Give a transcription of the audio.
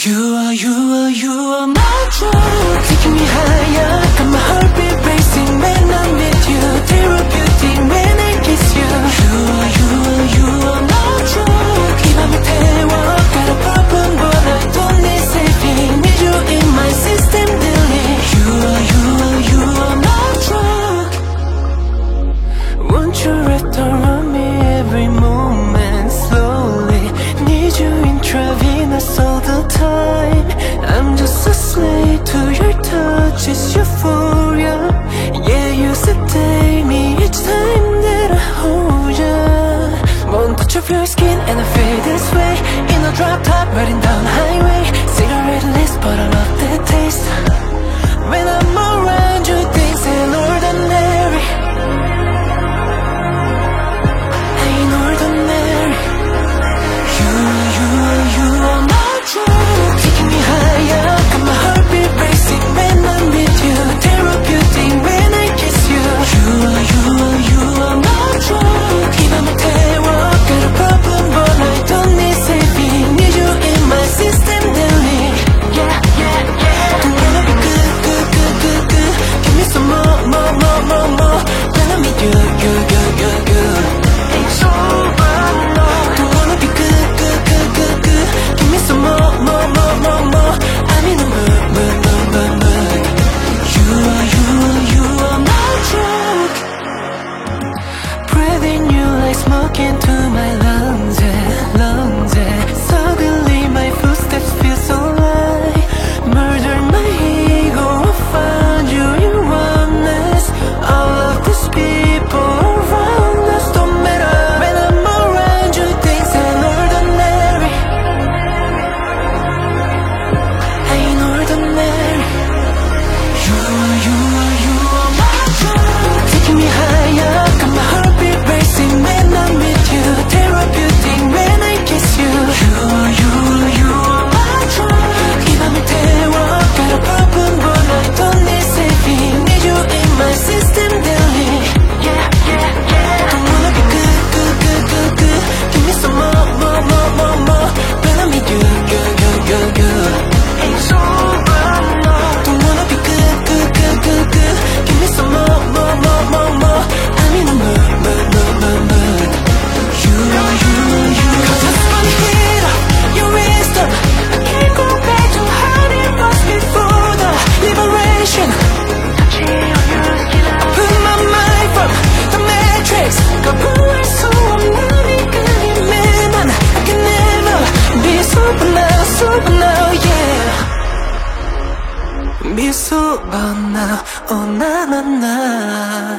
You are my drug, taking me higher. Got my heartbeat racing when I'm with you. Therapeutic when I kiss you. You are my drug. 이 밤을 태워. Got a problem but I don't need saving. Need you in my system daily. You are my drug. Won't you wrap around me every moment slowly? Need you intravenous all the time. I'm just a slave to your touch, it's euphoria. Yeah, you sedate me each time that I hold ya. One touch of your skin and I feel this way. In a drop top, riding down the highway. Cigarette list, but I love that taste. When I'm around you, things ain't ordinary. Ain't ordinary. You are my drug, taking me higher. Got my heartbeat racing when I'm with you. Therapeutic when I kiss you. You are my drug. 이 밤을 태워. Got a problem but I don't need saving. Need you in my system daily. Yeah. Don't wanna be good. Give me some more. When I'm with you. Ain't sober, no. Don't wanna be good. Give me some more. I'm in the mood. You are my drug. Breathing you like smoke into my lungs. Suddenly my footsteps feel so light. Murder my ego, I found you in oneness. All of these people around us don't matter. When I'm around you, things ain't ordinary. Ain't ordinary. You are my drug, taking me higher. Got my heartbeat racing when I'm with you. Therapeutic when I kiss you. You are my drug. 이 밤을 태워. Got a problem but I don't need saving. Need you in my system daily. Yeah. Don't wanna be good. Give me some more. When I'm with you. Ain't sober, no. Don't wanna be good. Give me some more. I'm in the mood. You. Cause I just wanna hit up your wisdom. I can't go back to how it was before the liberation. I put my mind from the matrix. 거부할 수 없는 이 그림에만 I can never be sober now, yeah. Be sober now, oh na.